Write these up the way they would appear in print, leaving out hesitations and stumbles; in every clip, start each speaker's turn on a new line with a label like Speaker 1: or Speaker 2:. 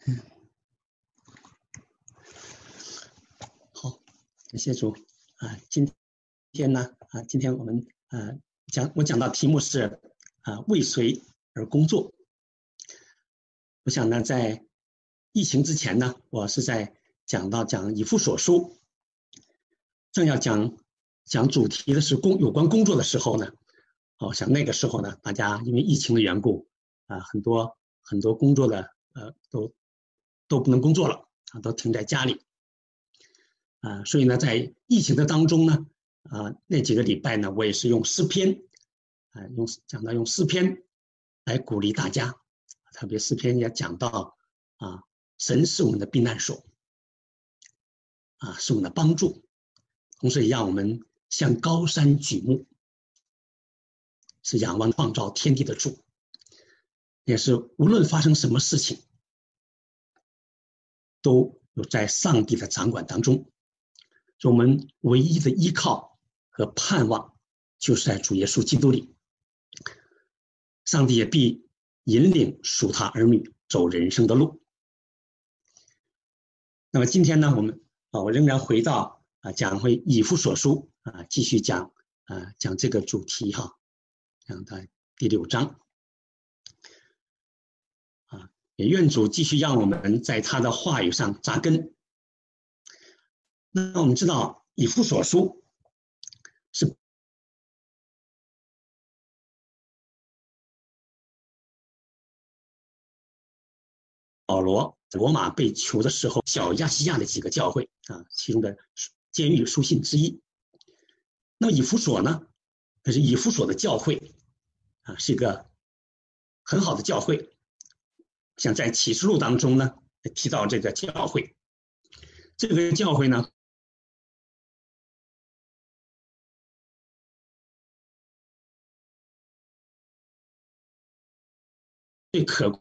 Speaker 1: 好，感谢主今天呢今天我们我讲到题目是为谁而工作。我想呢，在疫情之前呢，我是在讲以弗所书，正要讲主题的是有关工作的时候呢，我想那个时候呢，大家因为疫情的缘故很多工作的都不能工作了都停在家里所以呢，在疫情的当中呢那几个礼拜呢，我也是用诗篇用诗篇来鼓励大家，特别诗篇也讲到神是我们的避难所是我们的帮助，同时也让我们向高山举目，是仰望创造天地的主，也是无论发生什么事情都有在上帝的掌管当中，所以我们唯一的依靠和盼望就是在主耶稣基督里，上帝也必引领属他儿女走人生的路。那么今天呢，我仍然回到讲回以弗所书继续讲这个主题讲到第6章也愿主继续让我们在他的话语上扎根。那我们知道以弗所书是保罗罗马被囚的时候小亚细亚的几个教会其中的监狱书信之一。那么以弗所呢，可是以弗所的教会是一个很好的教会，像在启示录当中呢提到这个教会，这个教会呢最可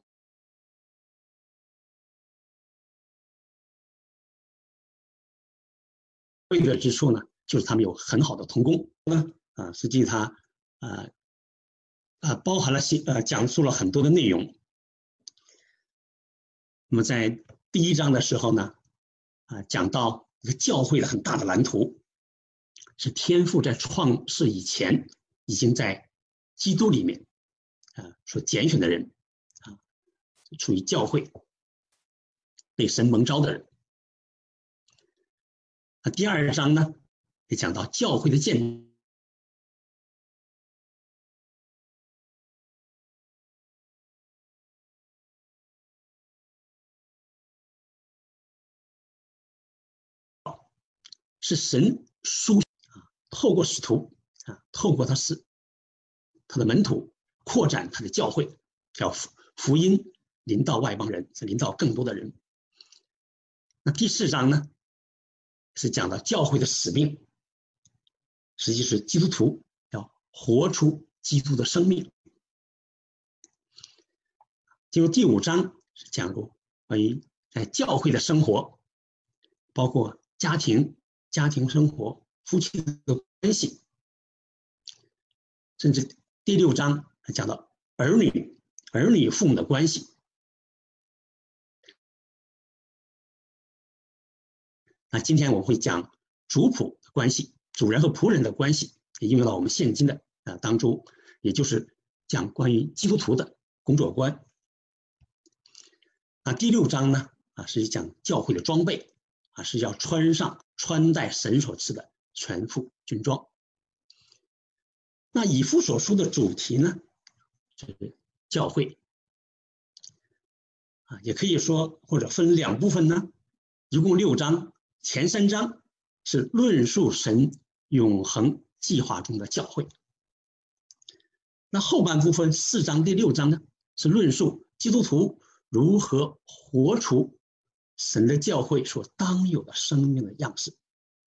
Speaker 1: 贵的之处呢，就是他们有很好的同工实际它包含了讲述了很多的内容。那么在第1章的时候呢讲到一个教会的很大的蓝图，是天父在创世以前已经在基督里面所拣选的人处于教会被神蒙召的人。第2章呢也讲到教会的建立，是神透过使徒透过他的门徒扩展他的教会，叫福音临到外邦人，是临到更多的人。那第4章呢是讲到教会的使命，实际是基督徒要活出基督的生命。进入第5章是讲过关于在教会的生活，包括家庭生活、夫妻的关系，甚至第6章讲到儿女父母的关系。那今天我会讲主仆的关系，主人和仆人的关系，也应用到我们现今的当中，也就是讲关于基督徒的工作观。第6章呢是讲教会的装备是要穿戴神所赐的全副军装。那以弗所书的主题呢是教会也可以说或者分2部分呢，一共6章，前3章是论述神永恒计划中的教会，那后半部分4章第6章呢是论述基督徒如何活出神的教会所当有的生命的样式。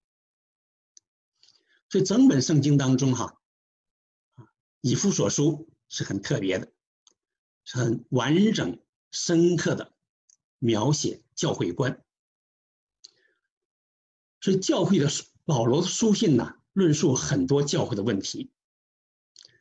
Speaker 1: 所以整本圣经当中以弗所书是很特别的，是很完整深刻的描写教会观。所以教会的保罗的书信呢论述很多教会的问题，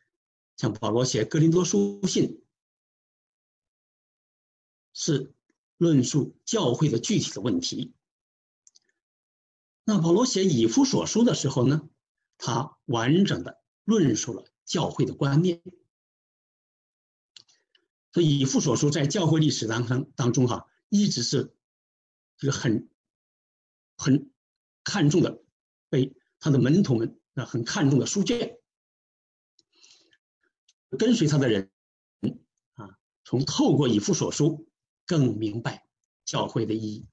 Speaker 1: 像保罗写哥林多书信是论述教会的具体的问题。那保罗写以弗所书的时候呢，他完整的论述了教会的观念。所以以弗所书在教会历史当中一直是这个很看重的，被他的门徒们很看重的书卷。跟随他的人从透过以弗所书更明白教会的意义。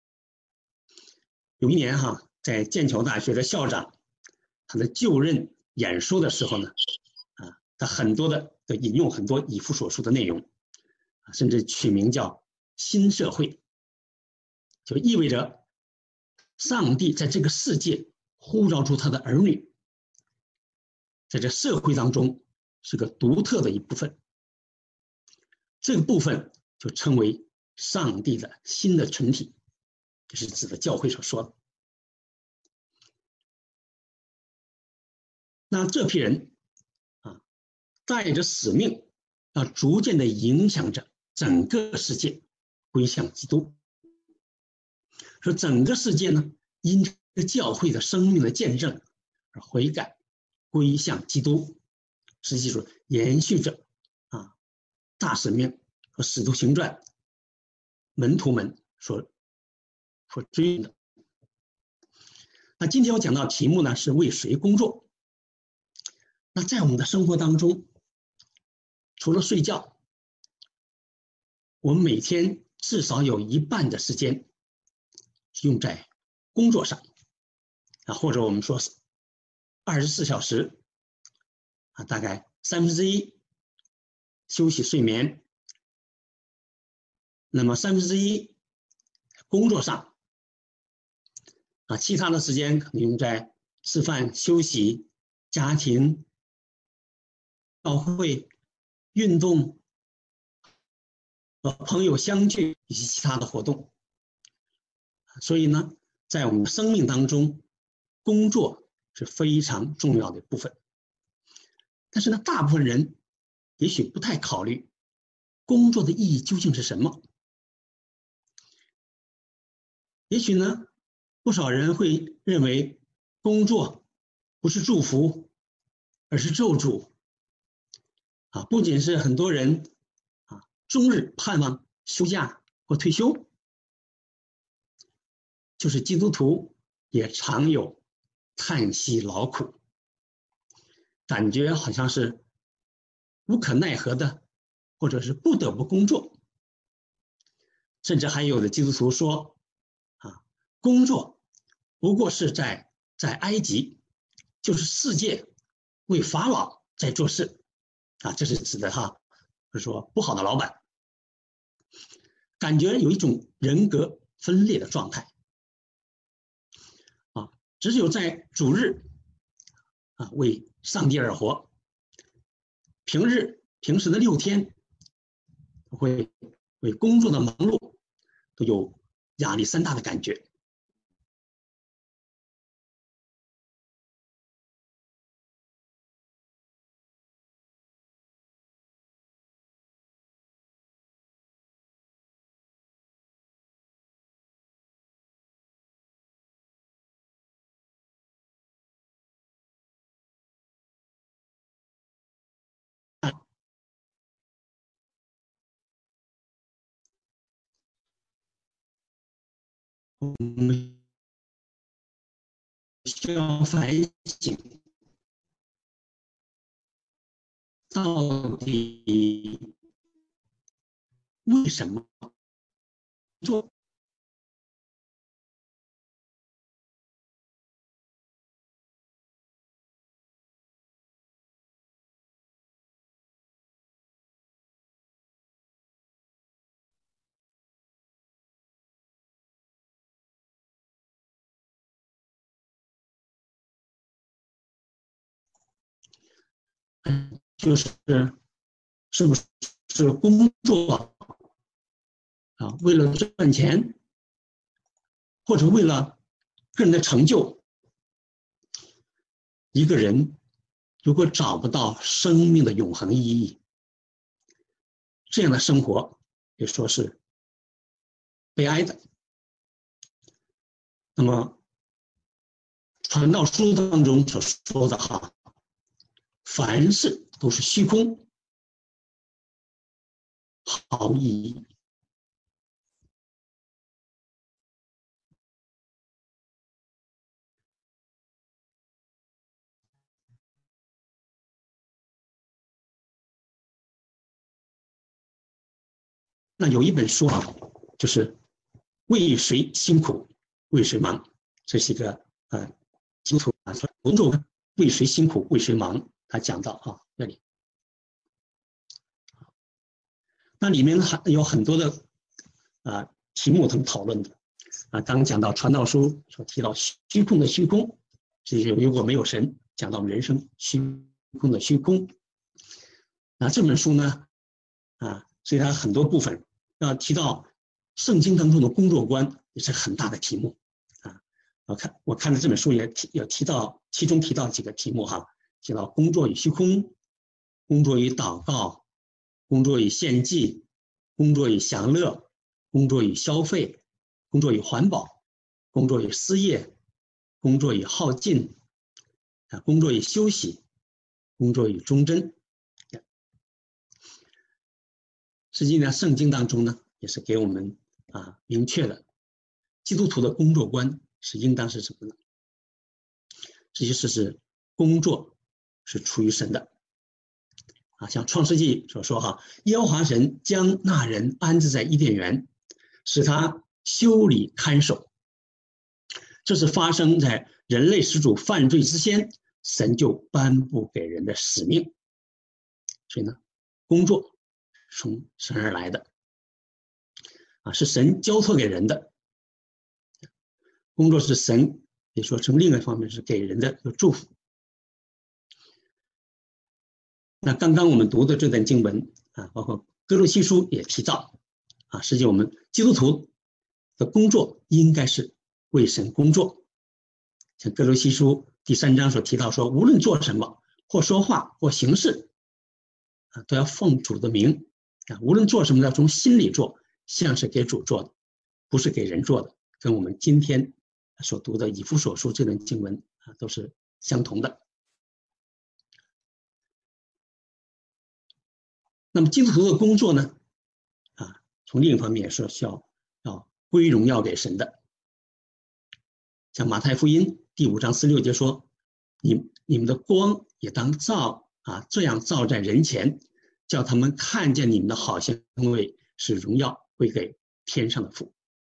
Speaker 1: 有一年在剑桥大学的校长他的就任演说的时候呢，他很多的引用很多以弗所书的内容，甚至取名叫新社会，就意味着上帝在这个世界呼召出他的儿女，在这社会当中是个独特的一部分，这个部分就称为上帝的新的群体，这是指的教会所说的。那这批人带着使命，要逐渐的影响着整个世界归向基督。说整个世界呢，因这个教会的生命的见证而悔改归向基督，实际上延续着大使命和使徒行传门徒们所追的。那今天我讲到题目呢是为谁工作。那在我们的生活当中，除了睡觉，我们每天至少有一半的时间是用在工作上或者我们说是24小时大概1/3休息睡眠，那么1/3工作上其他的时间可能用在吃饭、休息、家庭、教会、运动、和朋友相聚以及其他的活动。所以呢，在我们的生命当中，工作是非常重要的部分。但是呢，大部分人也许不太考虑工作的意义究竟是什么。也许呢，不少人会认为工作不是祝福，而是咒诅。不仅是很多人终日盼望休假或退休，就是基督徒也常有叹息劳苦，感觉好像是无可奈何的，或者是不得不工作。甚至还有的基督徒说工作不过是在埃及，就是世界为法老在做事这是指的就是说不好的老板，感觉有一种人格分裂的状态只有在主日为上帝而活，平时的6天会为工作的忙碌都有压力山大的感觉。我们需要反省，到底为什么做？就是是不是工作为了赚钱，或者为了个人的成就？一个人如果找不到生命的永恒意义，这样的生活也说是悲哀的。那么传道书当中所说的哈，凡事都是虚空，毫无意义。那有一本书啊，就是为谁辛苦为谁忙，这是一个基督徒啊，工作为谁辛苦为谁忙，他讲到啊这里，那里面还有很多的题目他们讨论的刚讲到传道书所提到虚空的虚空，这就如果没有神，讲到人生虚空的虚空。那这本书呢所以它很多部分提到圣经当中的工作观，也是很大的题目我看了这本书也提到，其中提到几个题目哈，提到工作与虚空，工作与祷告，工作与献祭，工作与享乐，工作与消费，工作与环保，工作与失业，工作与耗尽工作与休息，工作与忠贞。实际呢，圣经当中呢，也是给我们明确的，基督徒的工作观是应当是什么呢？这就是工作是出于神的像创世纪所说哈，耶和华神将那人安置在伊甸园，使他修理看守。这是发生在人类始祖犯罪之前，神就颁布给人的使命。所以呢，工作从神而来的是神交托给人的。工作是神，也说从另一方面是给人的一个祝福。那刚刚我们读的这段经文包括哥罗西书也提到实际我们基督徒的工作应该是为神工作。像哥罗西书第3章所提到说，无论做什么，或说话或行事都要奉主的名无论做什么都要从心里做，像是给主做的，不是给人做的，跟我们今天所读的以弗所书这段经文都是相同的。那么基督徒的工作呢从另一方面说是要归荣耀给神的。像马太福音第5章46节说，你们的光也当照这样照在人前，叫他们看见你们的好行为，使荣耀归给天上的父。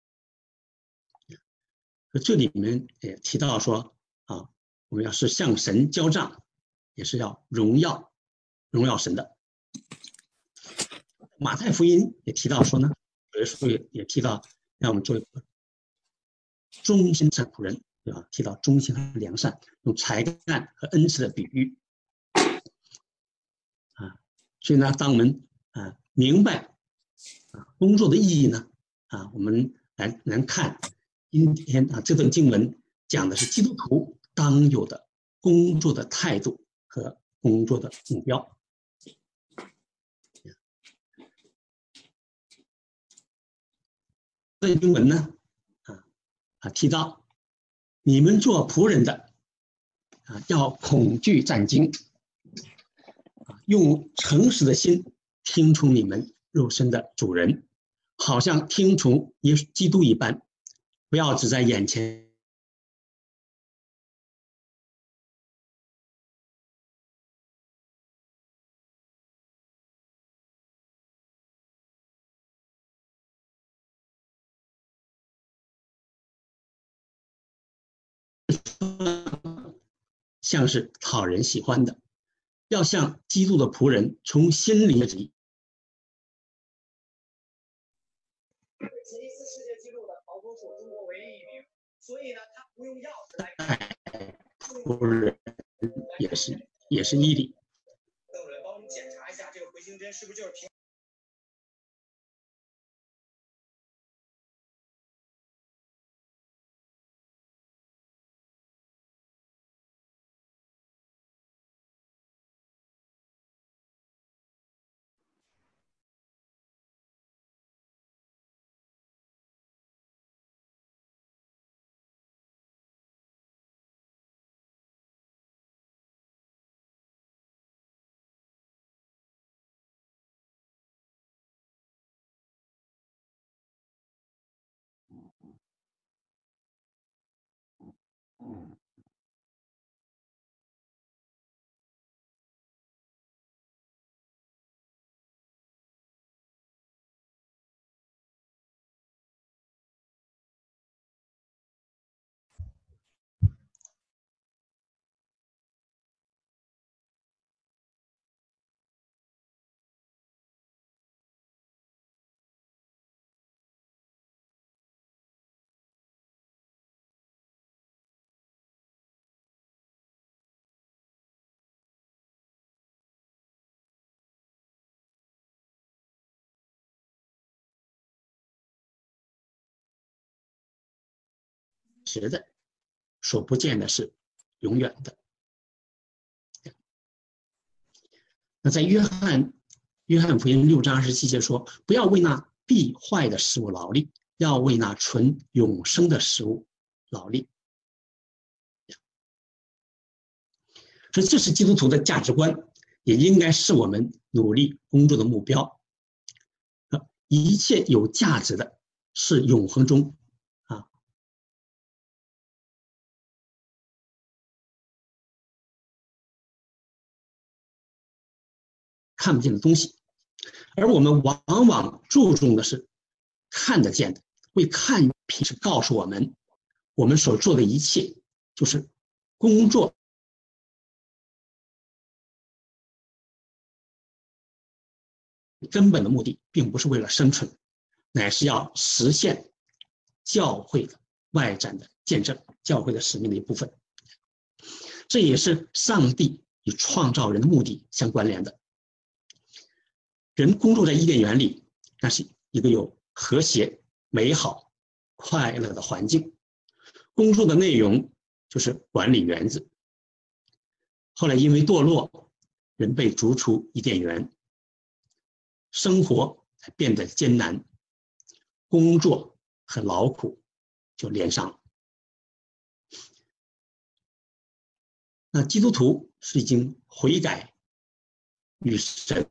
Speaker 1: 这里面也提到说我们要是向神交账，也是要荣耀神的。马太福音也提到说呢，有的书也提到让我们做一个忠心善仆人，对吧？提到忠心和良善，用才干和恩赐的比喻所以呢，当我们明白工作的意义呢我们来看今天这段经文讲的是基督徒当有的工作的态度和工作的目标。这段经文呢提到你们做仆人的要恐惧战兢用诚实的心听从你们肉身的主人，好像听从耶稣基督一般，不要只在眼前像是讨人喜欢的，要像基督的仆人从心里旨意。吉尼斯世界纪录的跑脱手中国唯一一名，所以呢，他不用钥匙来仆人也是毅力。邓主任帮我们检查一下这个回形针是不是就是平。 时的，所不见的是永远的。那在约翰福音6章27节说，不要为那必坏的食物劳力，要为那存永生的食物劳力。所以这是基督徒的价值观，也应该是我们努力工作的目标。一切有价值的是永恒中看不见的东西，而我们往往注重的是看得见的。为看品是告诉我们，我们所做的一切就是工作根本的目的，并不是为了生存，乃是要实现教会的外展的见证，教会的使命的一部分。这也是上帝与创造人的目的相关联的。人工作在伊甸园里，那是一个有和谐、美好、快乐的环境。工作的内容就是管理园子。后来因为堕落，人被逐出伊甸园，生活才变得艰难，工作和劳苦就连上了。那基督徒是已经悔改，与神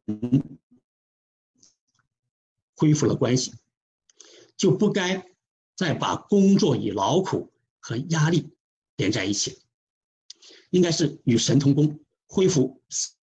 Speaker 1: 恢复了关系，就不该再把工作与劳苦和压力连在一起，应该是与神同工，恢复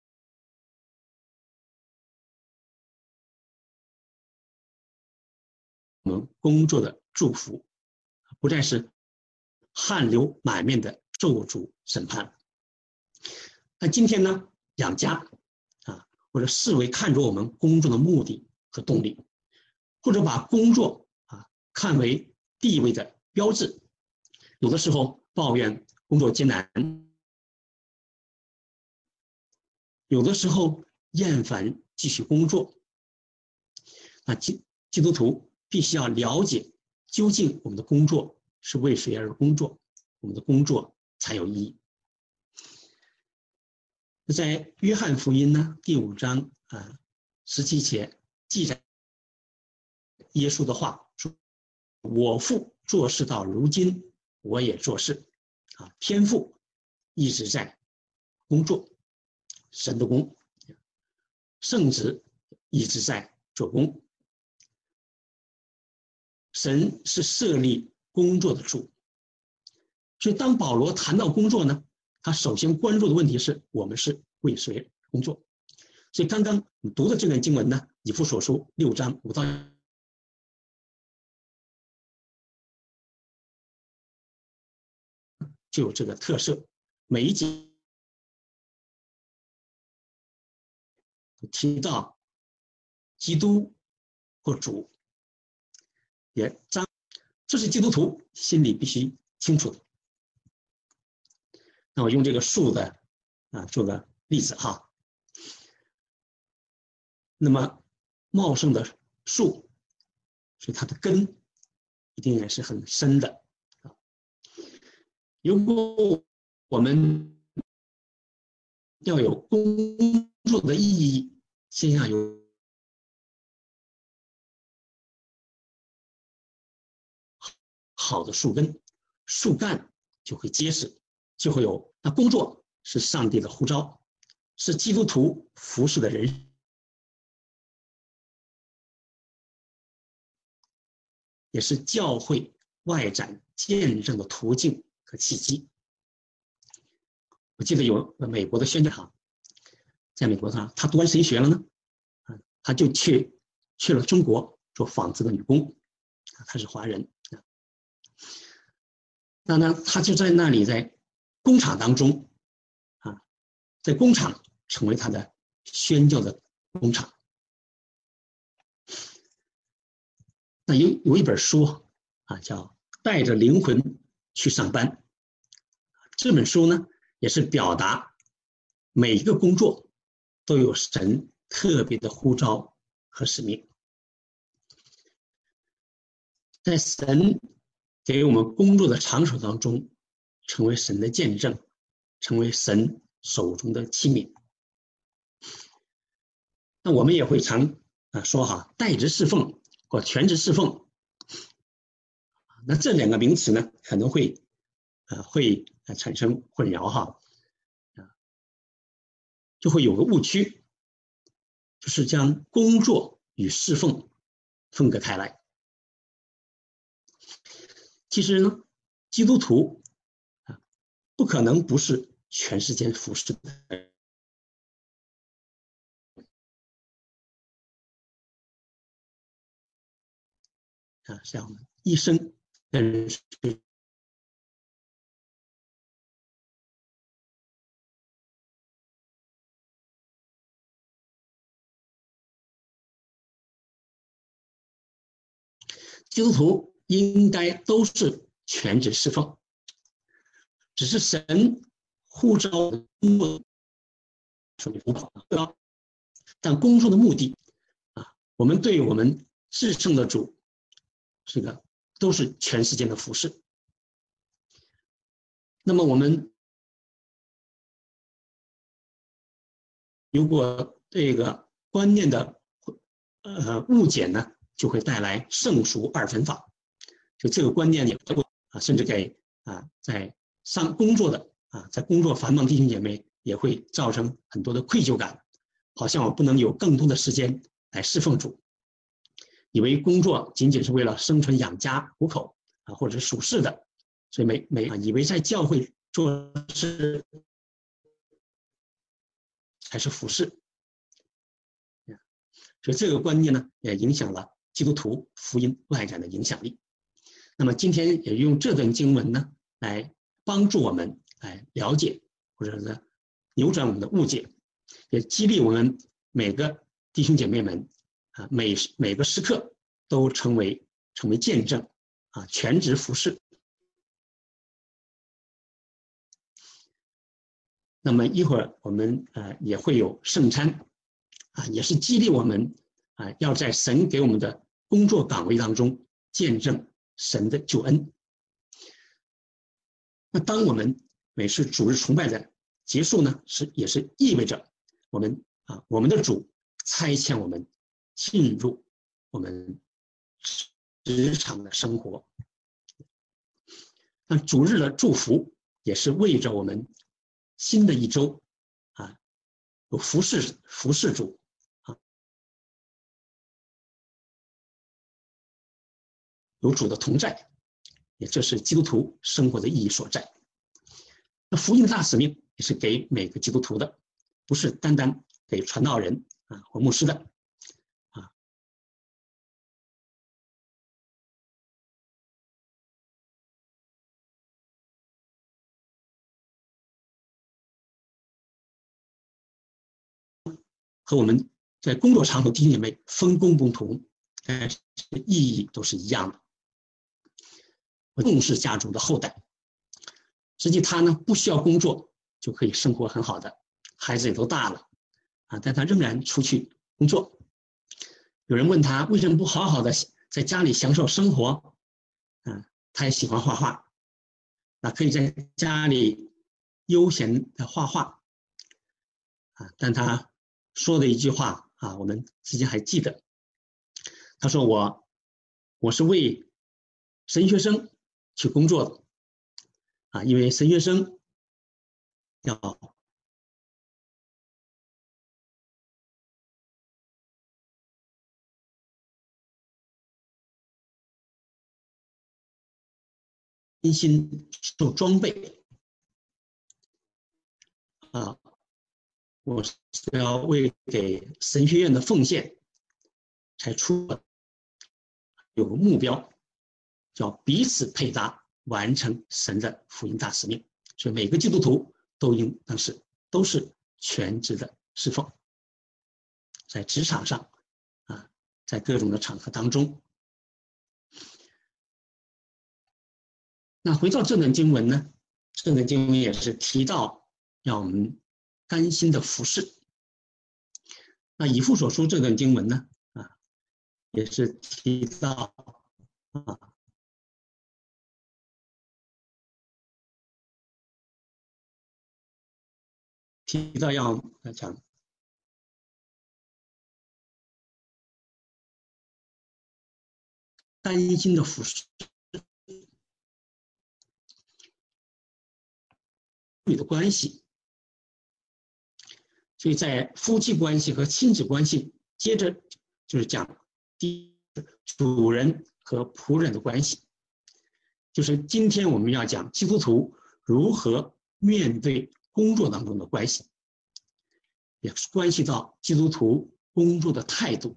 Speaker 1: 我们工作的祝福，不再是汗流满面的咒诅审判。那今天呢，养家或者视为看作我们工作的目的和动力，或者把工作看为地位的标志，有的时候抱怨工作艰难，有的时候厌烦继续工作。那基督徒必须要了解，究竟我们的工作是为谁而工作，我们的工作才有意义。在约翰福音呢第5章17节记载耶稣的话说：“我父做事到如今，我也做事。”天父一直在工作，神的工，圣子一直在做工。神是设立工作的主，所以当保罗谈到工作呢，他首先关注的问题是我们是为谁工作。所以刚刚你读的这段经文呢，以弗所书6章5到就有这个特色，每一节提到基督或主，也这是基督徒心里必须清楚的。那我用这个树的做个例子哈。那么茂盛的树，所以它的根一定也是很深的。如果我们要有工作的意义，先要有好的树根，树干就会结实，就会有。那工作是上帝的呼召，是基督徒服侍的人，也是教会外展见证的途径和契机。我记得有美国的宣教行，在美国他读完神学了呢，他就去了中国做纺织的女工，他是华人。那呢，他就在那里在工厂当中在工厂成为他的宣教的工厂。那有一本书叫《带着灵魂去上班》。这本书呢，也是表达每一个工作都有神特别的呼召和使命。在神给我们工作的场所当中成为神的见证，成为神手中的器皿。那我们也会常说代职侍奉或全职侍奉，那这两个名词呢可能会产生混淆就会有个误区，就是将工作与侍奉分隔开来。其实呢，基督徒不可能不是全时间服侍的人像我们一生的人是基督徒应该都是全职侍奉，只是神呼召工作，但工作的目的我们对我们至圣的主这个都是全时间的服侍。那么我们如果这个观念的误解呢，就会带来圣俗二分法。就这个观念也甚至给在工作的在工作繁忙弟兄姐妹也会造成很多的愧疚感，好像我不能有更多的时间来侍奉主，以为工作仅仅是为了生存养家糊口或者是属世的，所以以为在教会做事才是服侍。所以这个观念呢，也影响了基督徒福音外展的影响力。那么今天也用这段经文呢，来帮助我们来了解，或者是扭转我们的误解，也激励我们每个弟兄姐妹们每个时刻都成为见证全职服侍。那么一会儿我们也会有圣餐也是激励我们要在神给我们的工作岗位当中见证神的救恩。那当我们每次主日崇拜的结束呢，也是意味着我们的主差遣我们进入我们职场的生活。那主日的祝福也是为着我们新的一周有服侍主有主的同在，也这是基督徒生活的意义所在。那福音的大使命也是给每个基督徒的，不是单单给传道人或牧师的和我们在工作场所弟兄姐妹分工不同，但是意义都是一样的。重视家族的后代，实际他呢不需要工作就可以生活很好的，孩子也都大了但他仍然出去工作。有人问他为什么不好好的在家里享受生活他也喜欢画画可以在家里悠闲的画画但他说的一句话我们之前还记得，他说我是为神学生去工作的因为神学生要身心受装备我是要为给神学院的奉献才出有个目标，叫彼此配搭，完成神的福音大使命。所以每个基督徒都是全职的侍奉，在职场上在各种的场合当中。那回到这段经文呢，这段经文也是提到要我们甘心的服侍。那以弗所书这段经文呢也是提到提到要讲担心的服侍你的关系，所以在夫妻关系和亲子关系，接着就是讲第一主人和仆人的关系，就是今天我们要讲基督徒如何面对工作当中的关系，也关系到基督徒工作的态度。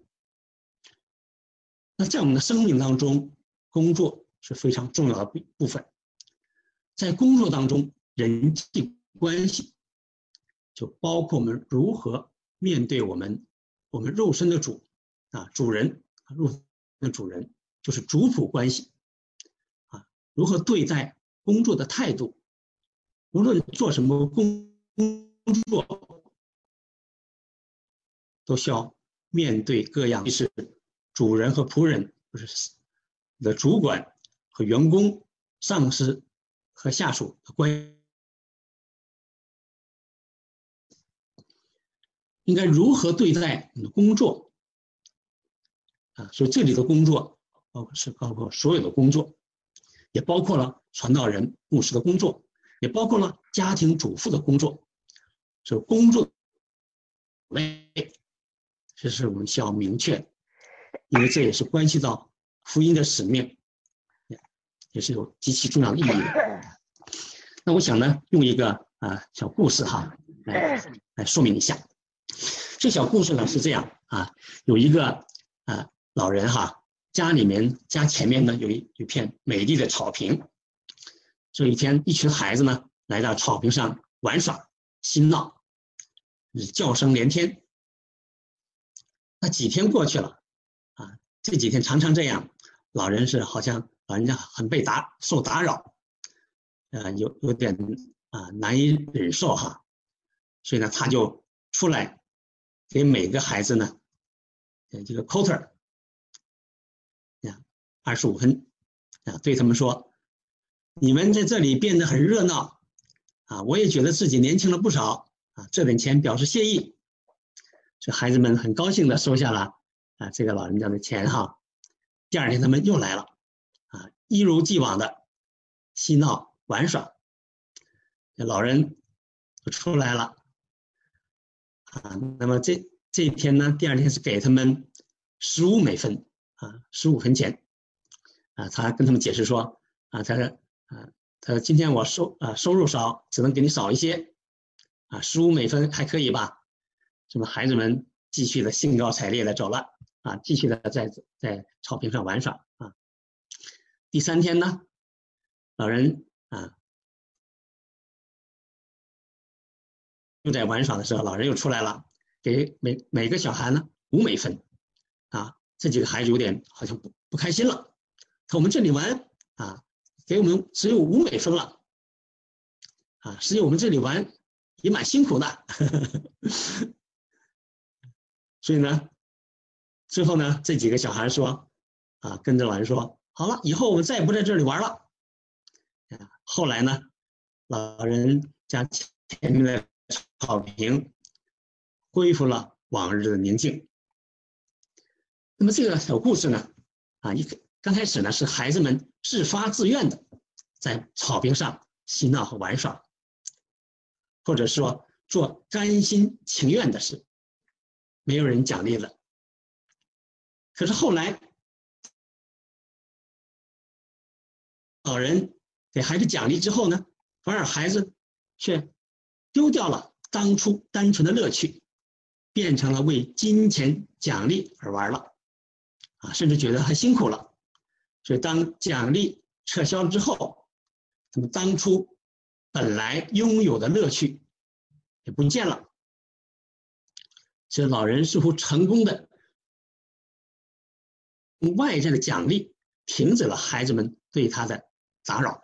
Speaker 1: 那在我们的生命当中，工作是非常重要的部分。在工作当中，人际关系就包括我们如何面对我们肉身的主人，肉身的主人就是主仆关系如何对待工作的态度，无论做什么工作，都需要面对各样是主人和仆人，就是你的主管和员工、上司和下属的关系，应该如何对待你的工作所以这里的工作包括所有的工作，也包括了传道人、牧师的工作，也包括了家庭主妇的工作。所以工作类，这是我们需要明确，因为这也是关系到福音的使命，也是有极其重要的意义的。那我想呢，用一个小故事来说明一下。这小故事呢是这样有一个老人家前面呢有一片美丽的草坪。这一天，一群孩子呢来到草坪上玩耍、嬉闹，叫声连天。那几天过去了这几天常常这样，好像老人家很受打扰，有点难以忍受所以呢他就出来给每个孩子呢这个 quota 25分对他们说，你们在这里变得很热闹我也觉得自己年轻了不少这点钱表示谢意。这孩子们很高兴的收下了这个老人家的钱第二天他们又来了一如既往的嬉闹玩耍。老人就出来了那么这一天呢，第二天是给他们15美分15分钱他跟他们解释说他说今天我收入少，只能给你少一些15美分还可以吧？这么孩子们继续的兴高采烈的走了继续的在草坪上玩耍第三天呢，老人又在玩耍的时候，老人又出来了，给每个小孩呢5美分这几个孩子有点好像不开心了。我们这里玩给我们只有5美分了实际我们这里玩也蛮辛苦的所以呢之后呢这几个小孩说跟着老人说，好了，以后我们再也不在这里玩了后来呢老人家前面的草坪恢复了往日的宁静。那么这个小故事呢刚开始呢是孩子们自发自愿的在草坪上嬉闹和玩耍，或者说做甘心情愿的事，没有人奖励了。可是后来老人给孩子奖励之后呢，反而孩子却丢掉了当初单纯的乐趣，变成了为金钱奖励而玩了甚至觉得很辛苦了。所以当奖励撤销之后，他们当初本来拥有的乐趣也不见了。所以老人似乎成功的用外在的奖励停止了孩子们对他的打扰。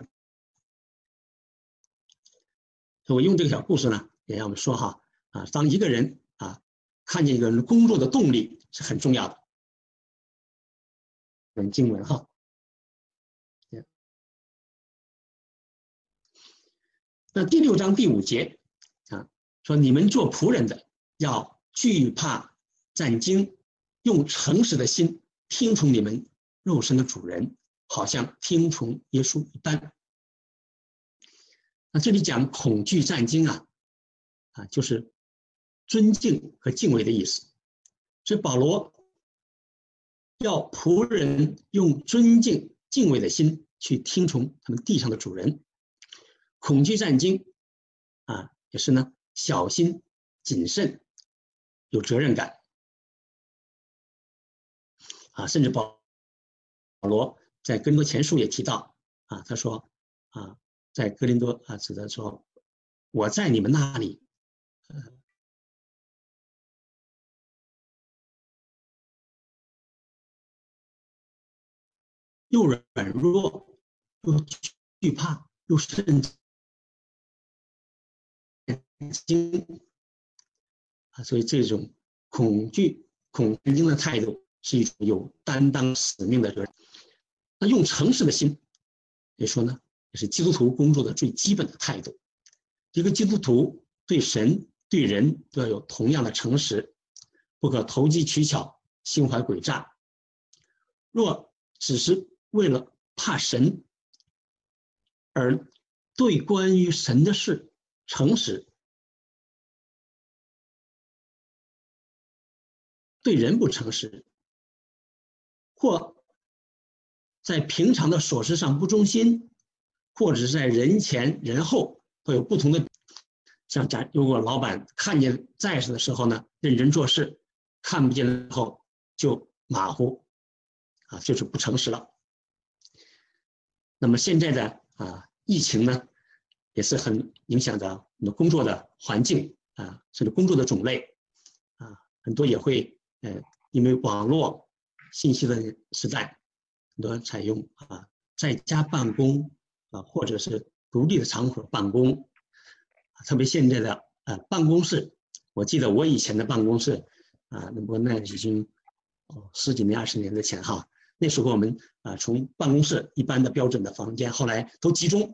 Speaker 1: 我用这个小故事呢，也让我们说当一个人看见一个人工作的动力是很重要的。本经文那第6章第5节说你们做仆人的要惧怕战惊，用诚实的心听从你们肉身的主人，好像听从耶稣一般。那这里讲恐惧战惊就是尊敬和敬畏的意思。所以保罗要仆人用尊敬敬畏的心去听从他们地上的主人。恐惧战惊也是呢小心谨慎，有责任感甚至保罗在哥林多前书也提到他说在哥林多指的说，我在你们那里又软弱又惧怕又甚至惊所以这种恐惧的态度是一种有担当使命的责任。那用诚实的心也说呢，也是基督徒工作的最基本的态度。一个基督徒对神对人都要有同样的诚实，不可投机取巧，心怀诡诈。若只是为了怕神而对关于神的事诚实，对人不诚实，或在平常的琐事上不忠心，或者是在人前人后会有不同的。像如果老板看见在世的时候呢认真做事，看不见的时候就马虎就是不诚实了。那么现在的疫情呢也是很影响着我们工作的环境甚至工作的种类很多也会因为网络信息的时代，很多采用在家办公或者是独立的场所办公。特别现在的办公室，我记得我以前的办公室那已经10几年20年的前那时候我们从办公室一般的标准的房间，后来都集中。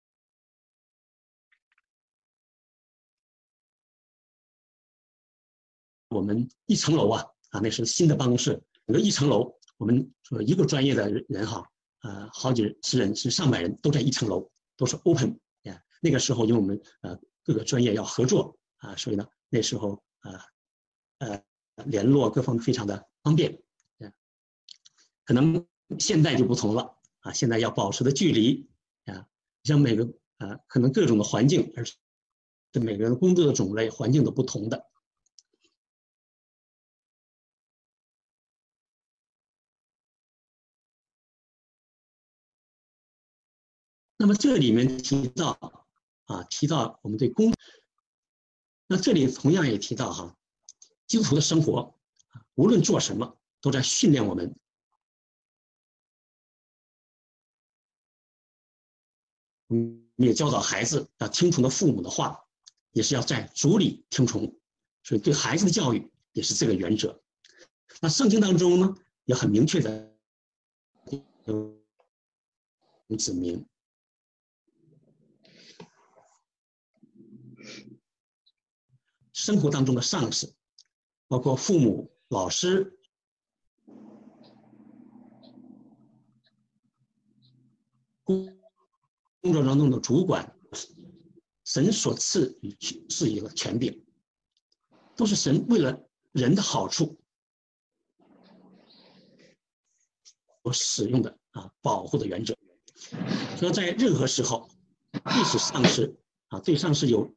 Speaker 1: 我们一层楼那是新的办公室，有一层楼，我们说一个专业的人好几十人是上百人都在一层楼，都是 open。那个时候因为我们各个专业要合作所以呢那时候联络各方面非常的方便。可能现在就不同了现在要保持的距离像每个可能各种的环境，而是每个人工作的种类环境都不同的。那么这里面提到我们对工，那这里同样也提到基督徒的生活无论做什么都在训练我们。我们也教导孩子要听从的父母的话，也是要在主里听从，所以对孩子的教育也是这个原则。那圣经当中呢也很明确的指明，生活当中的上司，包括父母、老师，工作当中的主管，神所赐予是一个权柄，都是神为了人的好处所使用的保护的原则。所以在任何时候，即使上司对上司有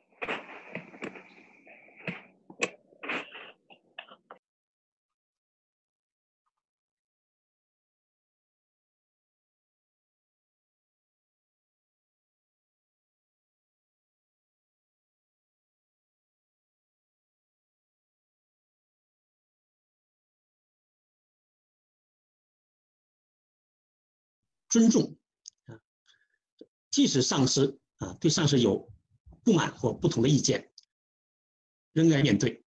Speaker 1: 尊重即使上司对上司有不满或不同的意见，仍然面对。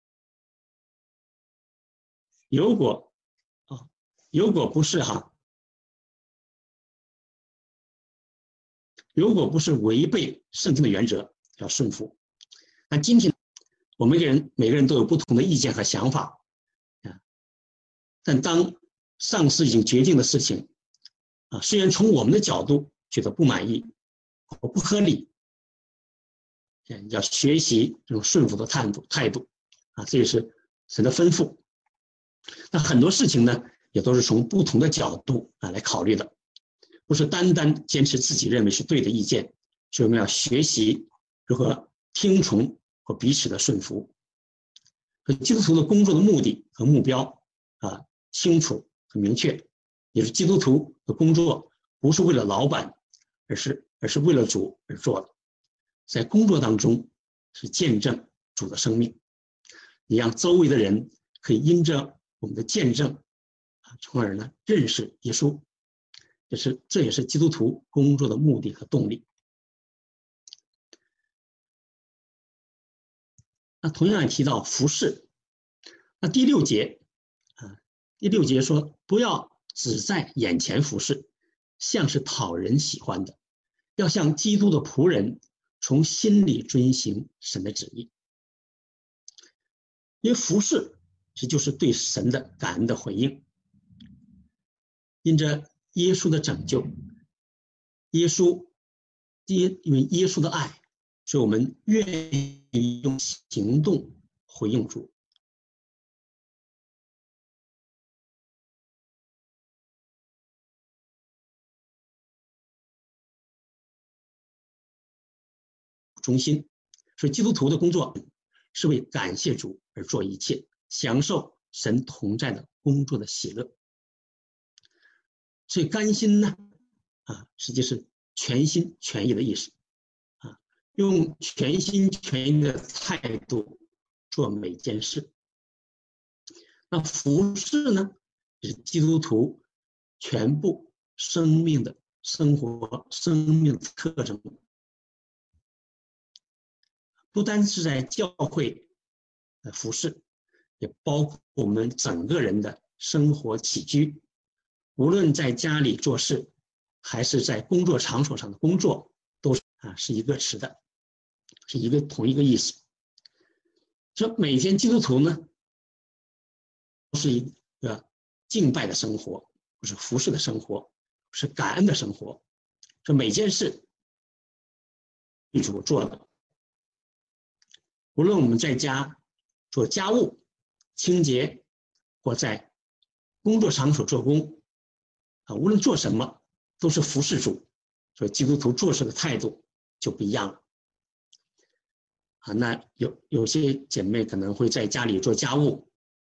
Speaker 1: 如果不是违背圣经的原则，要顺服。 那今天我们每个人都有不同的意见和想法啊，但当上司已经决定的事情啊，虽然从我们的角度觉得不满意或不合理，要学习这种顺服的态度啊，这也是神的吩咐。那很多事情呢，也都是从不同的角度啊来考虑的，不是单单坚持自己认为是对的意见，所以我们要学习如何听从和彼此的顺服。基督徒的工作的目的和目标啊清楚很明确，也是基督徒的工作不是为了老板，而是为了主而做的。在工作当中是见证主的生命，也让周围的人可以因着我们的见证啊，从而呢认识耶稣，这也是基督徒工作的目的和动力。那同样也提到服事，那第6节啊，第6节说不要只在眼前服事，像是讨人喜欢的，要像基督的仆人，从心里遵行神的旨意。因为服事这就是对神的感恩的回应，因着耶稣的拯救，因为耶稣的爱，所以我们愿意用行动回应主。中心，所以基督徒的工作是为感谢主而做一切，享受神同在的工作的喜乐。所以甘心呢啊，实际是全心全意的意思啊，用全心全意的态度做每件事。那服事呢，是基督徒全部生命的生活生命特征，不单是在教会的服事，也包括我们整个人的生活起居，无论在家里做事，还是在工作场所上的工作，都是一个词的，是同一个意思。说每天基督徒呢，是一个敬拜的生活，不是服事的生活，是感恩的生活。这每件事为主做的，无论我们在家做家务、清洁，或在工作场所做工啊，无论做什么都是服事主，所以基督徒做事的态度就不一样了。啊，那有些姐妹可能会在家里做家务，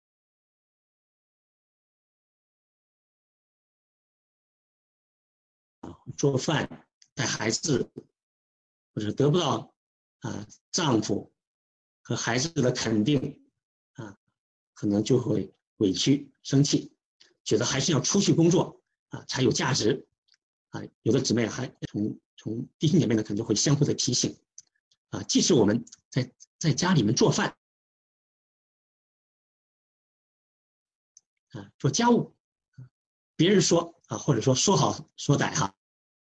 Speaker 1: 做饭、带孩子，或者得不到丈夫和孩子的肯定啊，可能就会委屈、生气，觉得还是要出去工作啊才有价值啊。有的姊妹还从弟兄姐妹呢，可能就会相互的提醒啊，即使我们在家里面做饭啊，做家务，别人说啊，或者说好说歹哈。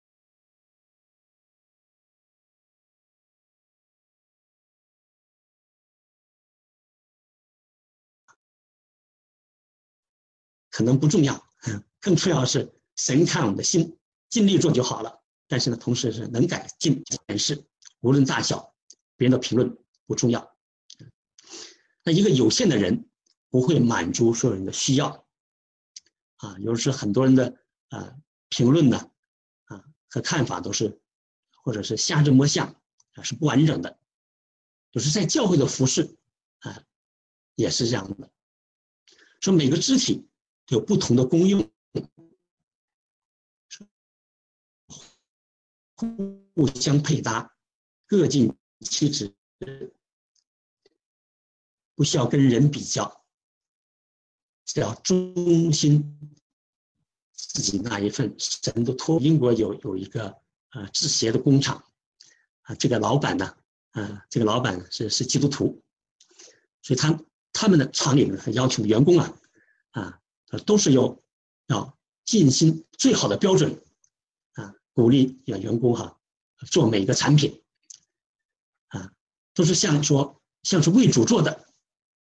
Speaker 1: 可能不重要，更重要的是神看我们的心，尽力做就好了。但是呢，同时是能改进件事，无论大小，别人的评论不重要。那一个有限的人不会满足所有人的需要啊，有时很多人的评论呢和看法都是或者是瞎子摸象啊，是不完整的。就是在教会的服事啊，也是这样的。说每个肢体有不同的功用，互相配搭，各尽其职，不需要跟人比较，只要忠心自己那一份神的托。英国有一个制鞋的工厂啊，这个老板呢是基督徒，所以他们的厂里面要求员工都是要尽心最好的标准鼓励员工做每个产品都是像是为主做的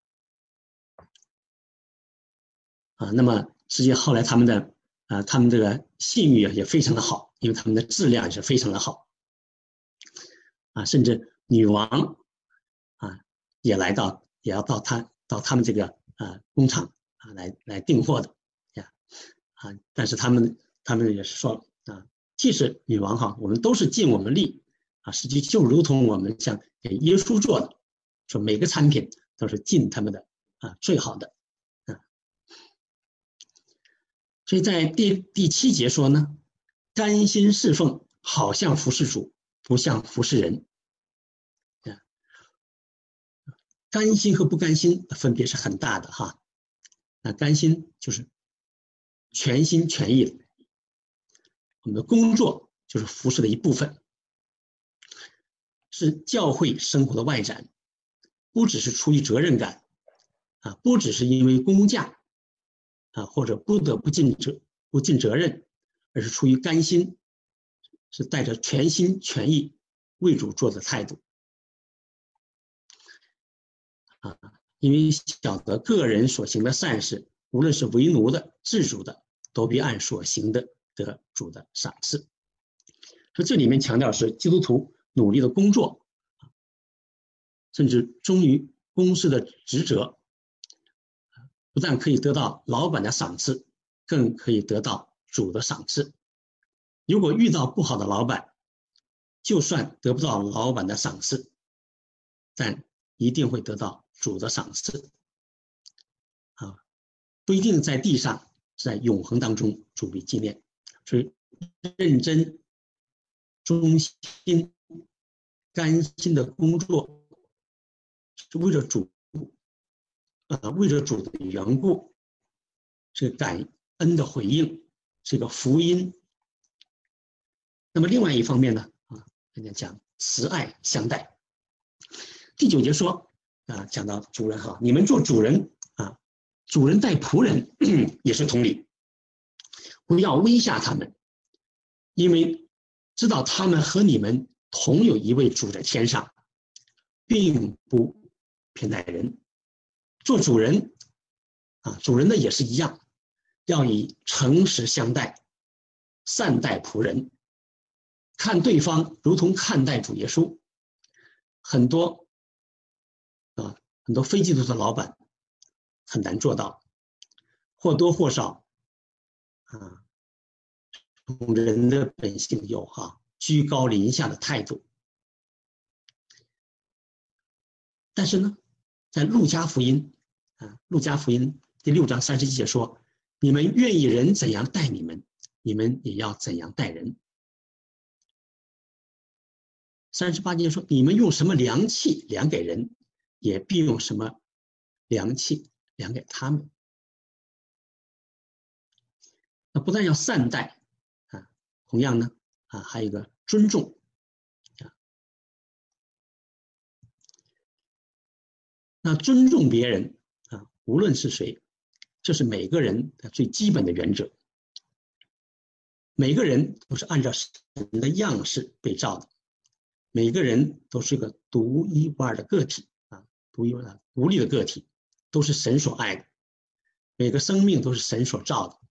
Speaker 1: 那么实际后来他们这个信誉也非常的好，因为他们的质量也是非常的好甚至女王也要到他们这个工厂来订货的但是他们也是说即使女王我们都是尽我们力实际就如同我们像给耶稣做的，说每个产品都是尽他们的最好的所以在第7节说呢，甘心侍奉好像服侍主，不像服侍人甘心和不甘心的分别是很大的那甘心就是全心全意的，我们的工作就是服侍的一部分，是教会生活的外展，不只是出于责任感不只是因为公假或者不得不尽责任，而是出于甘心，是带着全心全意为主做的态度因为晓得个人所行的善事，无论是为奴的自主的，都必按所行的得主的赏赐。所以这里面强调是基督徒努力的工作甚至忠于公司的职责，不但可以得到老板的赏赐，更可以得到主的赏赐。如果遇到不好的老板，就算得不到老板的赏赐，但一定会得到主的赏赐不一定在地上，在永恒当中主被纪念。所以认真忠心甘心的工作是为了主为了主的缘故，是感恩的回应，是个福音。那么另外一方面呢人家讲慈爱相待。第9节说讲到主人你们做主人主人待仆人也是同理，不要威吓他们，因为知道他们和你们同有一位主在天上，并不偏待人。做主人主人的也是一样，要以诚实相待，善待仆人，看对方如同看待主耶稣。很多非基督徒的老板很难做到，或多或少人的本性有居高临下的态度。但是呢，在路加福音第6章31节说，你们愿意人怎样待你们，你们也要怎样待人。38节说，你们用什么量器量给人，也必用什么量器量给他们。那不但要善待同样呢还有一个尊重那尊重别人无论是谁，这是每个人最基本的原则。每个人都是按照神的样式被造的，每个人都是个独一无二的个体独立的个体，都是神所爱的，每个生命都是神所造的。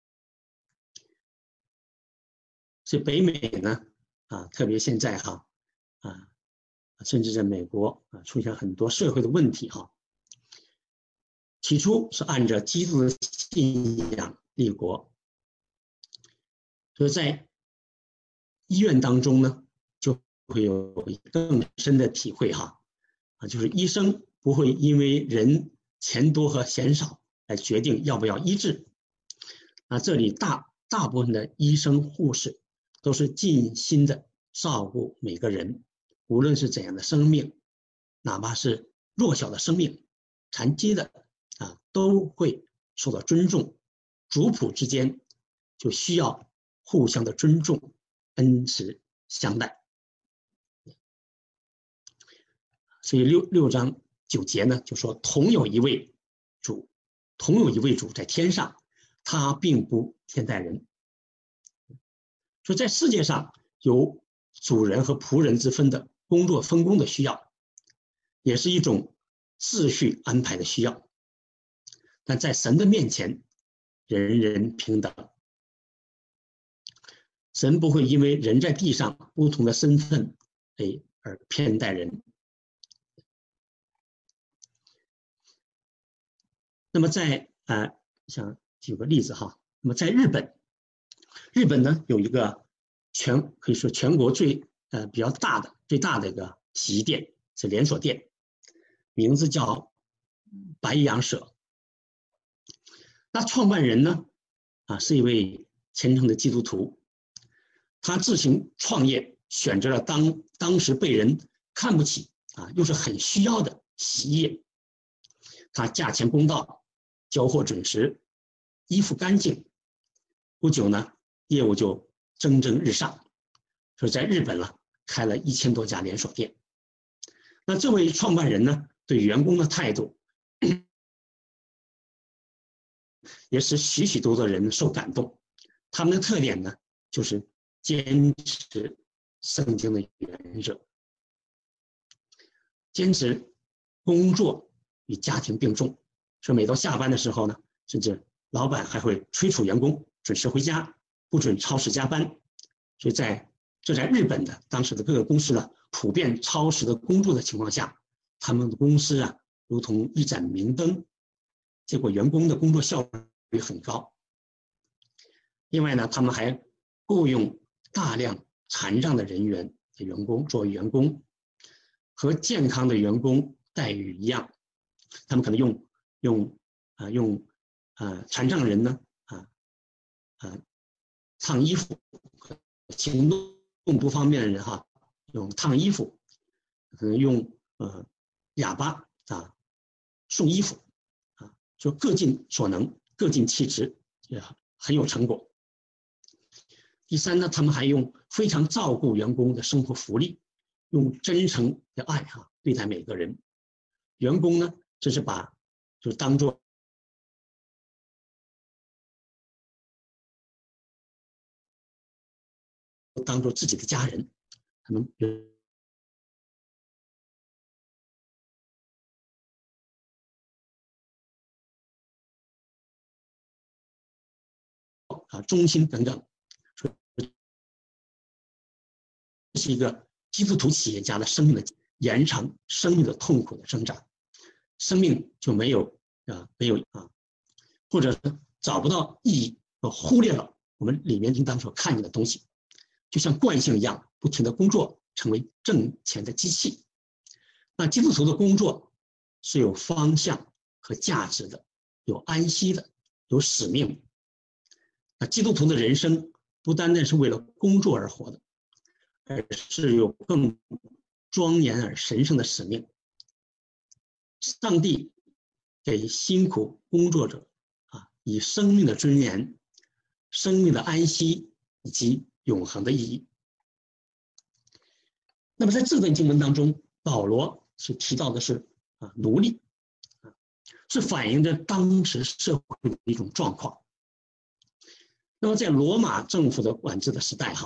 Speaker 1: 所以北美呢特别现在甚至在美国出现很多社会的问题起初是按照基督的信仰立国，所以在医院当中呢就会有更深的体会就是医生不会因为人钱多和钱少来决定要不要医治这里大部分的医生护士都是尽心的照顾每个人，无论是怎样的生命，哪怕是弱小的生命，残疾的都会受到尊重。族谱之间就需要互相的尊重，恩慈相待。所以6章9节呢就说，同有一位主在天上，他并不偏待人。所以在世界上有主人和仆人之分的工作分工的需要， 也是一种秩序安排的需要。但在神的面前，人人平等。神不会因为人在地上不同的身份而偏待人。那么想举个例子哈，那么在日本呢有一个可以说全国最大的一个洗衣店，是连锁店，名字叫白洋舍。那创办人呢是一位虔诚的基督徒，他自行创业，选择了当时被人看不起又是很需要的洗衣业。他价钱公道，交货准时，衣服干净。不久呢，业务就蒸蒸日上，所以在日本开了1000多家连锁店。那这位创办人呢，对员工的态度也使许许多多人受感动。他们的特点呢，就是坚持圣经的原则，坚持工作与家庭并重。所以每到下班的时候呢，甚至老板还会催促员工准时回家，不准超时加班。所以在日本的当时的各个公司呢，普遍超时的工作的情况下，他们的公司如同一盏明灯，结果员工的工作效率很高。另外呢，他们还雇佣大量残障的员工作为员工，和健康的员工待遇一样。他们可能用残障人呢烫衣服，行动不方便的人用烫衣服，可能用哑巴送衣服就各尽所能，各尽其职，也很有成果。第三呢，他们还用非常照顾员工的生活福利，用真诚的爱对待每个人。员工呢，这是就当做自己的家人。他们忠心等等，这是一个基督徒企业家的生命的延长，生命的痛苦的挣扎，生命就没有或者是找不到意义，忽略了我们里面应当所看见的东西，就像惯性一样，不停的工作，成为挣钱的机器。那基督徒的工作是有方向和价值的，有安息的，有使命。那基督徒的人生不单单是为了工作而活的，而是有更庄严而神圣的使命。上帝给辛苦工作者以生命的尊严、生命的安息以及永恒的意义。那么在这段经文当中，保罗是提到的是奴隶，是反映着当时社会的一种状况。那么在罗马政府的管制的时代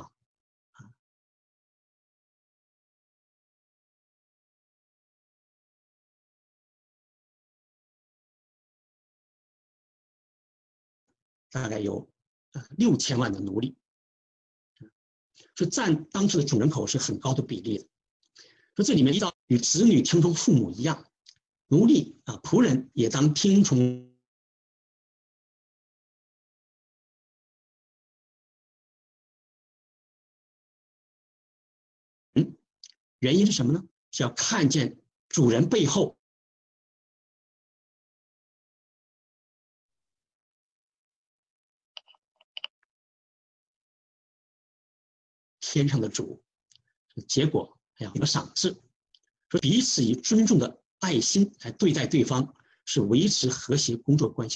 Speaker 1: 大概有6000万的奴隶，所以占当时的总人口是很高的比例的。说这里面与子女听从父母一样，奴隶仆人也当听从原因是什么呢？是要看见主人背后天上的主，结果还要有赏赐。说彼此以尊重的爱心来对待对方，是维持和谐工作关系。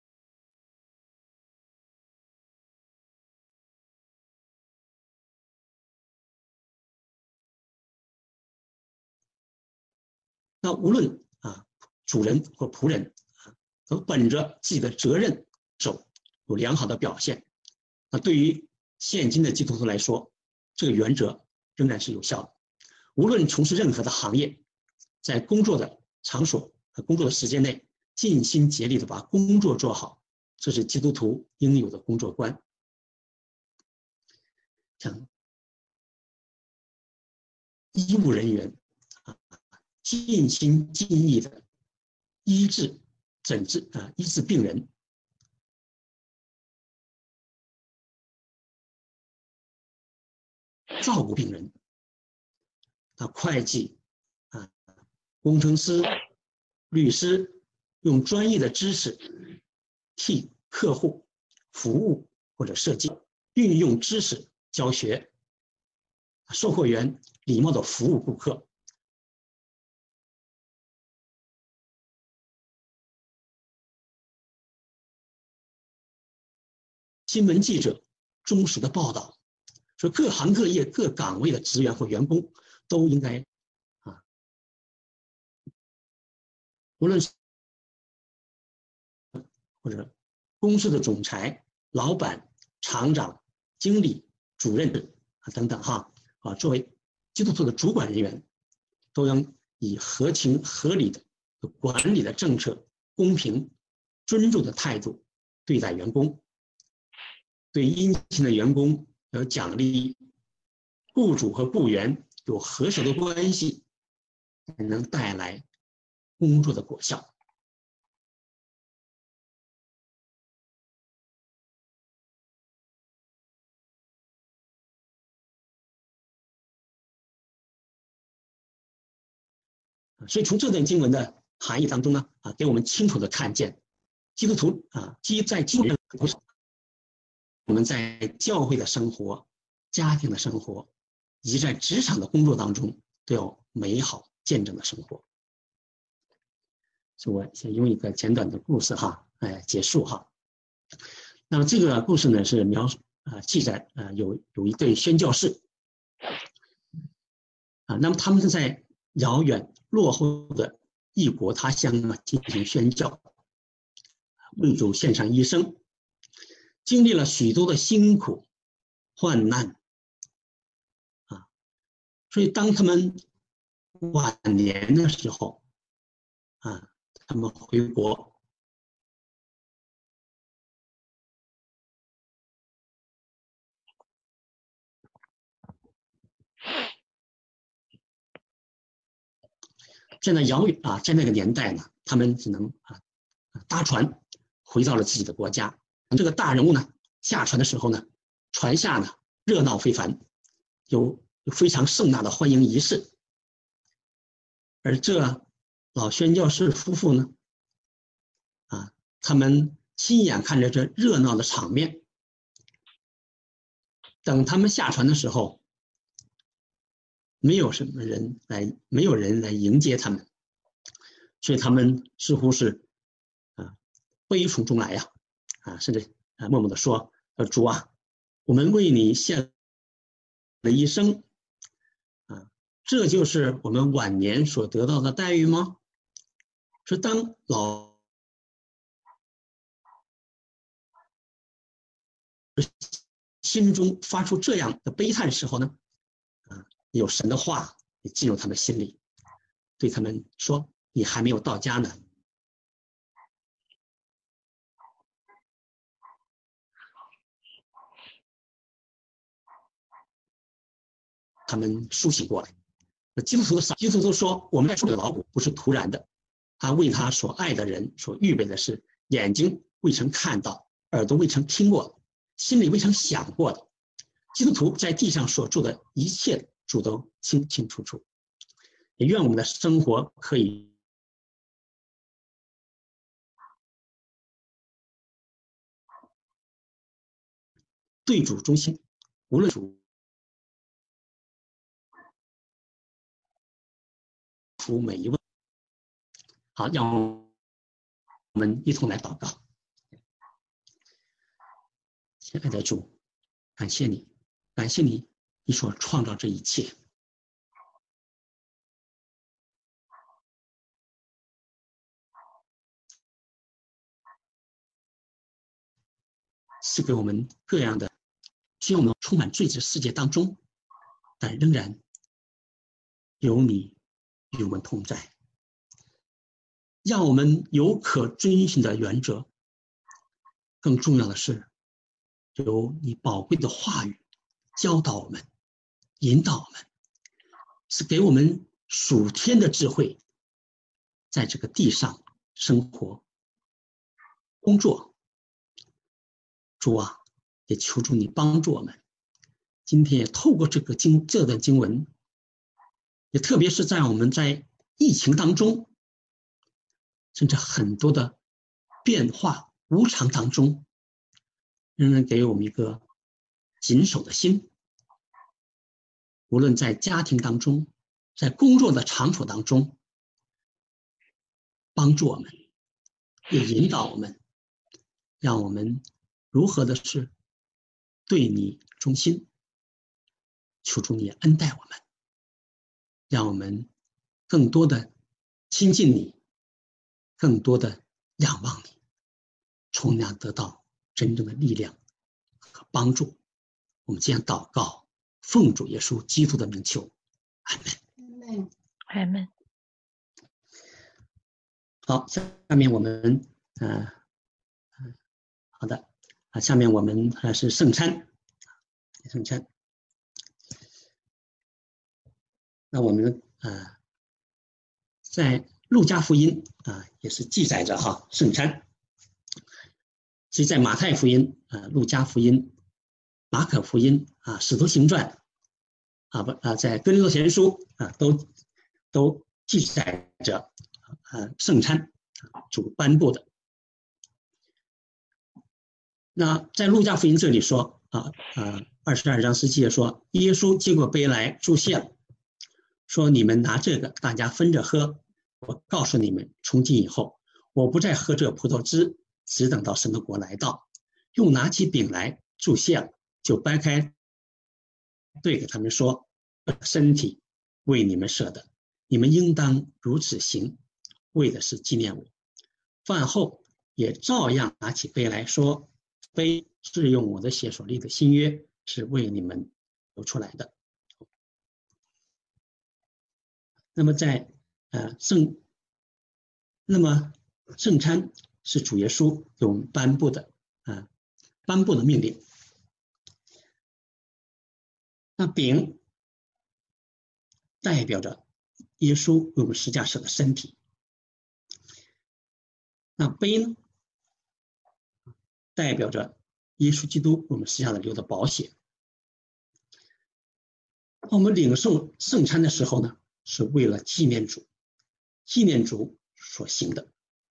Speaker 1: 那无论主人或仆人都本着自己的责任有良好的表现。那对于现今的基督徒来说，这个原则仍然是有效的。无论从事任何的行业， 在工作的场所和工作的时间内，尽心竭力的把工作做好，这是基督徒应有的工作观。像医务人员尽心尽力的医治、诊治医治病人，照顾病人。会计工程师、律师用专业的知识替客户服务或者设计，运用知识教学。售货员礼貌的服务顾客。新闻记者忠实的报道，说各行各业各岗位的职员或员工都应该无论是或者公司的总裁、老板、厂长、经理、主任等等作为基督徒的主管人员，都应以合情合理的管理的政策、公平、尊重的态度对待员工。对殷勤的员工有奖励，雇主和雇员有和谐的关系，才能带来工作的果效。所以从这段经文的含义当中呢，给我们清楚的看见，基督徒在基督徒我们在教会的生活、家庭的生活，以及在职场的工作当中，都有美好见证的生活。所以我先用一个简短的故事结束那么这个故事呢是记载有一对宣教士那么他们是在遥远落后的异国他乡进行宣教，为主献上一生，经历了许多的辛苦患难所以当他们晚年的时候他们回国，在那个年代呢，他们只能搭船回到了自己的国家。这个大人物呢下船的时候呢，船下呢热闹非凡，有非常盛大的欢迎仪式。而这老宣教士夫妇呢他们亲眼看着这热闹的场面，等他们下船的时候，没有人来迎接他们，所以他们似乎是悲从中来甚至默默地说：“主啊，我们为你献了一生这就是我们晚年所得到的待遇吗？”说当老心中发出这样的悲叹时候呢，有神的话也进入他们心里，对他们说：“你还没有到家呢。”他们苏醒过来。基督徒说：“我们在树的劳苦不是突然的，他为他所爱的人所预备的是眼睛未曾看到，耳朵未曾听过，心里未曾想过的。基督徒在地上所做的一切，主都清清楚楚。也愿我们的生活可以对主忠心，无论主服每一位。”好，让我们一同来祷告。亲爱的主，感谢你，感谢你，你所创造这一切。是给我们各样的，虽然我们充满罪之世界当中，但仍然有你与我们同在，让我们有可遵循的原则。更重要的是，有你宝贵的话语教导我们，引导我们，是给我们属天的智慧，在这个地上生活工作。主啊，也求助你帮助我们。今天也透过这段经文，也特别是在我们在疫情当中，甚至很多的变化无常当中，仍然给我们一个谨守的心。无论在家庭当中，在工作的场所当中，帮助我们，也引导我们，让我们如何的是对你忠心。求主你恩待我们，让我们更多的亲近你，更多的仰望你，从那得到真正的力量和帮助。我们这样祷告，奉主耶稣基督的名求，阿们。
Speaker 2: 阿们。
Speaker 1: 好，下面我们好的下面我们是圣餐。那我们在路加福音也是记载着圣餐。其实在马太福音路加福音、马可福音使徒行传在哥林多前书都记载着圣餐主颁布的。那在路加福音这里说22章17节说，耶稣接过杯来祝谢了，说你们拿这个大家分着喝，我告诉你们，从今以后我不再喝这葡萄汁，只等到神的国来到。又拿起饼来祝谢了，就掰开对给他们说，身体为你们舍的，你们应当如此行，为的是纪念我。饭后也照样拿起杯来说，杯是用我的血所立的新约，是为你们流出来的。那么圣餐是主耶稣给我们颁布的命令。那饼代表着耶稣为我们十架舍的身体，那杯呢，代表着耶稣基督为我们十架的流的宝血。我们领受圣餐的时候呢，是为了纪念主所行的。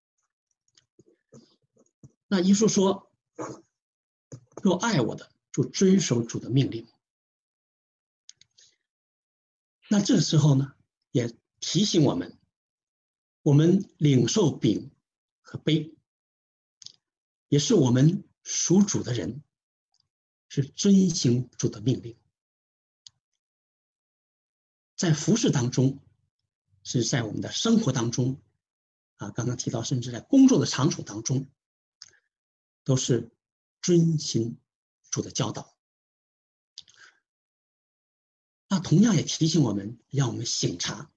Speaker 1: 那耶稣说，若爱我的，就遵守主的命令。那这个时候呢，也提醒我们，我们领受饼和杯，也是我们属主的人，是遵行主的命令。在服事当中，是在我们的生活当中刚刚提到，甚至在工作的场所当中，都是遵行主的教导。那同样也提醒我们，让我们省察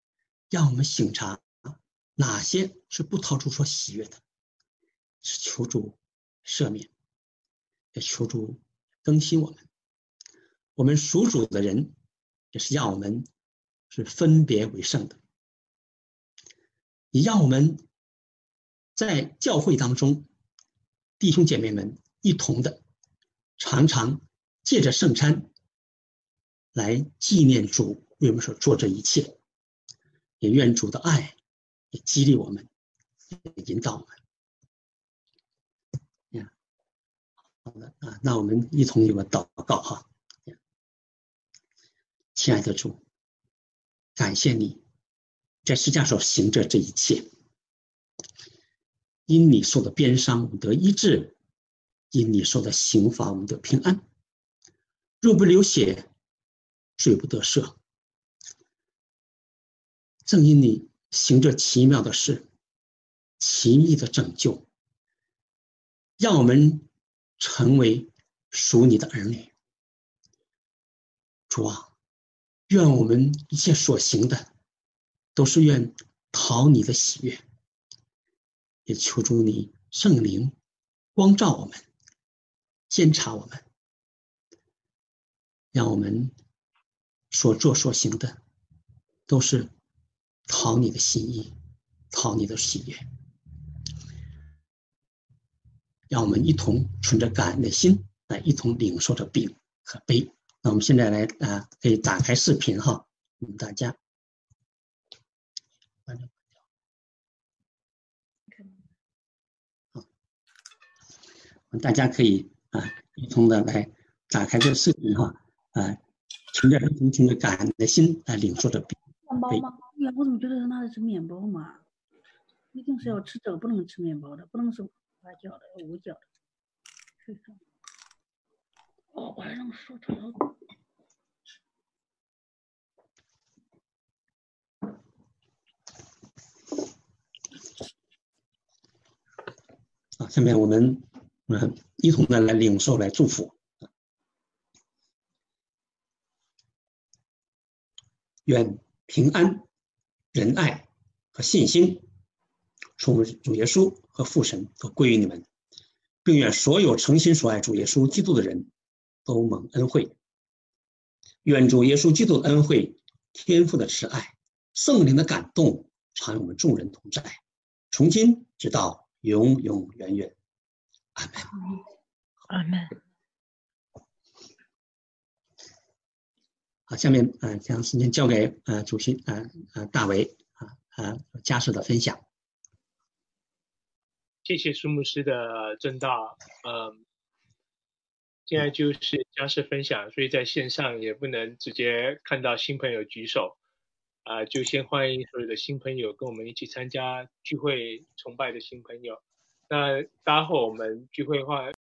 Speaker 1: 哪些是不讨主所喜悦的，是求主赦免，也求主更新我们。我们属主的人，也是让我们是分别为圣的，也让我们在教会当中，弟兄姐妹们一同的常常借着圣餐来纪念主为我们所做这一切，也愿主的爱也激励我们，也引导我们。好的那我们一同有个祷告亲爱的主，感谢你在十架所行着这一切，因你受的鞭伤我们得医治，因你受的刑罚我们得平安。若不流血，罪不得赦。正因你行着奇妙的事，奇异的拯救，让我们成为属你的儿女。主啊，愿我们一切所行的都是愿讨你的喜悦，也求主你圣灵光照我们，监察我们，让我们所做所行的都是讨你的心意，讨你的喜悦。让我们一同存着感恩的心来一同领受着饼和杯。那我们现在来可以打开视频哈，大家大家可以一同的来打开这个视频哈存着感恩的心来领受着饼。
Speaker 2: 面包吗？呀，我怎么觉得那是面包嘛？一定是要吃这个，不能吃面包的，不能是发酵的、无酵的。哦，我还能说出来。
Speaker 1: 下面我们一同的来领受来祝福。愿平安、仁爱和信心从主耶稣和父神都归于你们，并愿所有诚心所爱主耶稣基督的人都蒙恩惠。愿主耶稣基督的恩惠、天父的慈爱、圣灵的感动常与我们众人同在，从今直到永永远远。阿们。
Speaker 3: 阿们。
Speaker 1: 好，下面将时间交给主席大为家事的分享。
Speaker 4: 谢谢苏牧师的正道。现在就是家事分享，所以在线上也不能直接看到新朋友举手，就先欢迎所有的新朋友跟我们一起参加聚会崇拜的新朋友。那待会我们聚会的话，